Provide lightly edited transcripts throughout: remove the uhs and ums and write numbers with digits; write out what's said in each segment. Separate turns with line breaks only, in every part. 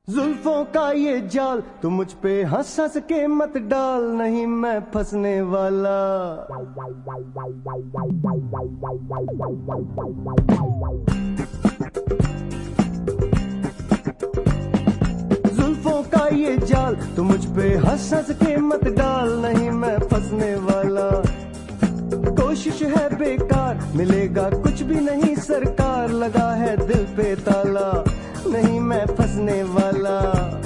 जुल्फों का ये जाल तू मुझ पे हंस हंस के मत डाल, नहीं मैं फंसने वाला। जुल्फों का ये जाल तू मुझ पे हंस हंस के मत डाल, नहीं मैं फंसने वाला। कोशिश है बेकार, मिलेगा कुछ भी नहीं सरकार, लगा है दिल पे ताला, नहीं मैं फंसने वाला।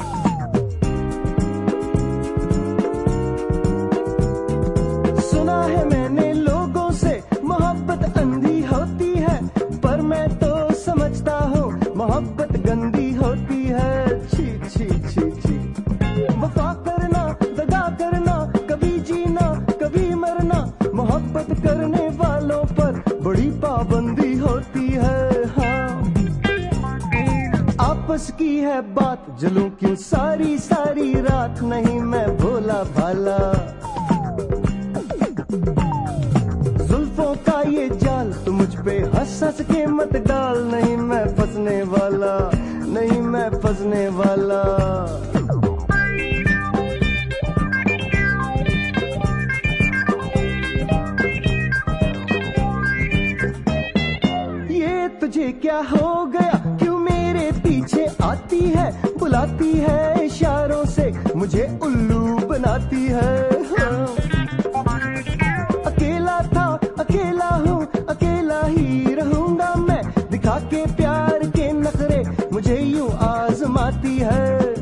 सुना है मैंने लोगों से मोहब्बत अंधी होती है, पर मैं तो समझता हूँ मोहब्बत गंदी होती है। छी छी छी छी, वफा करना, दगा करना, कभी जीना कभी मरना, मोहब्बत करने वालों पर बड़ी पाबंदी होती है। हाँ, आपस की है बात, जलूं क्यों सारी सारी रात, नहीं मैं भोला भाला। जुल्फों का ये जाल तू मुझ पे हंस हंस के मत डाल, नहीं मैं फंसने वाला, नहीं मैं फंसने वाला। ये तुझे क्या हो गया, क्यों मेरे पीछे आती है, बुलाती है इशारों से, मुझे उल्लू बनाती है। हाँ। अकेला था अकेला हूँ, अकेला ही रहूंगा मैं, दिखा के प्यार के नखरे मुझे यूं आजमाती है।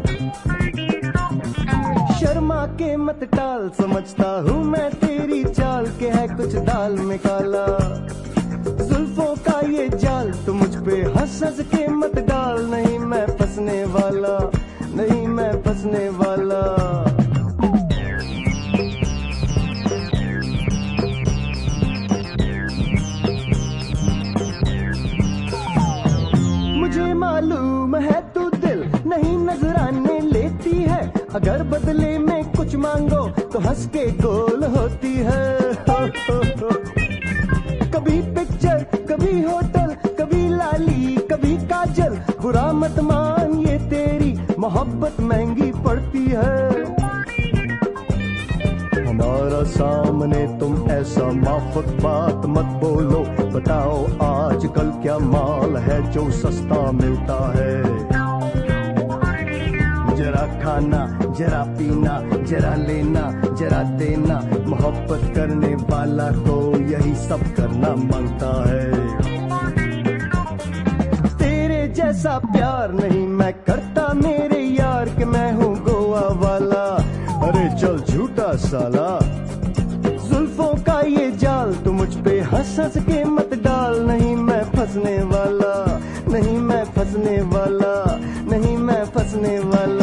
शर्मा के मत टाल, समझता हूँ मैं तेरी चाल के है कुछ दाल में काला। जुल्फों का ये जाल तू मुझ पे हंस हंस के मत डाल, नहीं मैं फंसने वाला, नहीं मैं फंसने वाला। मुझे मालूम है तू दिल नहीं नजराने लेती है, अगर बदले में कुछ मांगो तो हंस के गोल होती है। कभी पिक्चर कभी होटल, कभी लाली कभी काजल, बुरा मत मान ये तेरी मोहब्बत महंगी पड़ती है। हमारा सामने तुम ऐसा माफक बात मत बोलो, बताओ आजकल क्या माल है जो सस्ता मिलता है। जरा खाना जरा पीना, जरा लेना जरा देना, मोहब्बत करने वाला को यही सब करना मांगता है। तेरे जैसा प्यार नहीं मैं करता मेरे यार, कि मैं हूँ गोवा वाला, अरे चल झूठा साला। जुल्फों का ये जाल तू मुझ पे हंस हंस के मत डाल, नहीं मैं फंसने वाला, नहीं मैं फंसने वाला, नहीं मैं फंसने वाला।